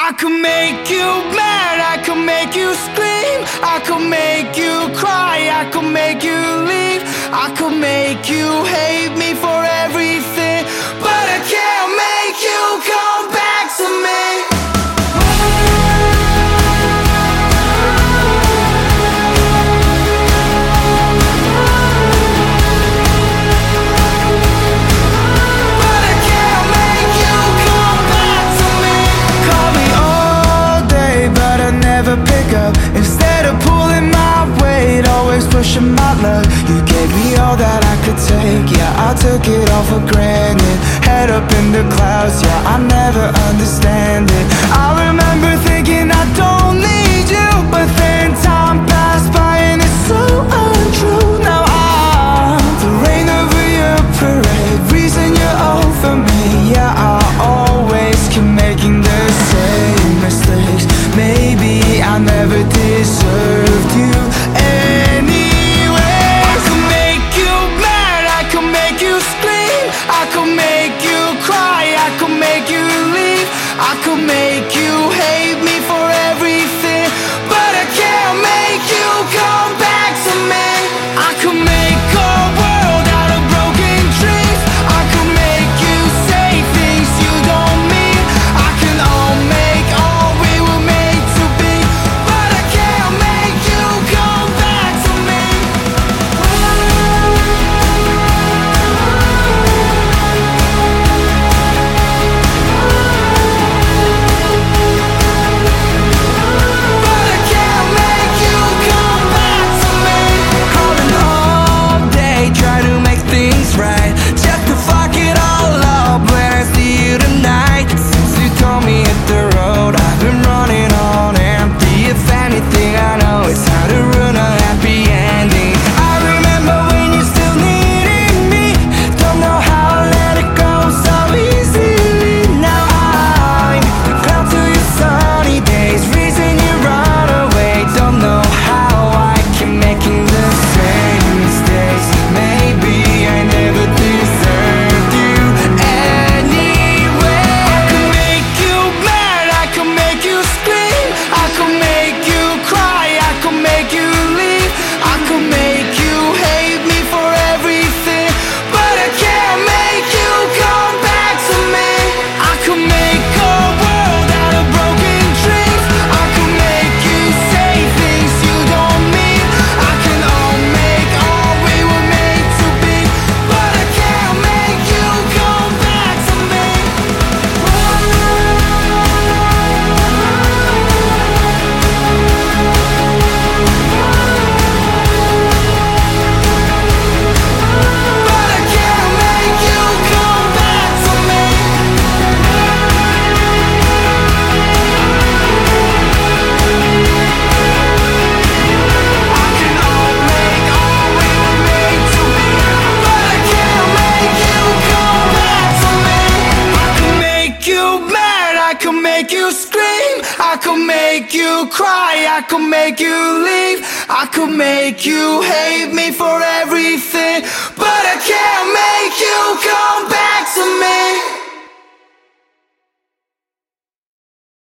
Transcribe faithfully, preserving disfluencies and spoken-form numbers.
I could make you mad, I could make you scream, I could make you cry, I could make you leave, I could make you hate me for everything, but I can't make you come back to me. Instead of pulling my weight, always pushing my luck, you gave me all that I could take. Yeah, I took it all for granted. Head up in the clouds, yeah, I never understand it. I remember thinking I don't need you, but then time passed by and it's so untrue. Now I'm the rain over your parade, reason you're over me. Yeah, I always keep making the same mistakes. Maybe I never deserved you anyway. I could make you mad, I could make you scream, I could make you cry, I could make you leave, I could make you hate me for everything, but I can't make you come back to me. I could make a world out of broken dreams, I could make you say things you don't mean, I can all make all we were made to be, but I can't make you come back to me. But I can't make you come back to me. Calling all day, trying to make things right, just to fuck it all up when I see you tonight. Since you told me hit the road, I've been running on empty. If anything, I know it's how to ruin a happy ending. I remember when you still needed me, don't know how I let it go so easily. Now I'm the clown to your sunny days, reason you run away. Don't know how I keep making the same mistakes. Maybe I never deserved you anyway. I could make you mad, I could make you scream, I could make you cry, I could make you leave, I could make you hate me for everything, but I can't make you come back to me. I could make a world out of broken dreams, I could make you say things you don't mean, I can all make all we were made to be, but I can't make you come back to me. But I can't make you come back to me. I can all make all we were made to be, but I can't make you come back to me. I could make you mad, I could make you scream, I could make you cry, I could make you leave, I could make you hate me for everything, but I can't make you come back to me.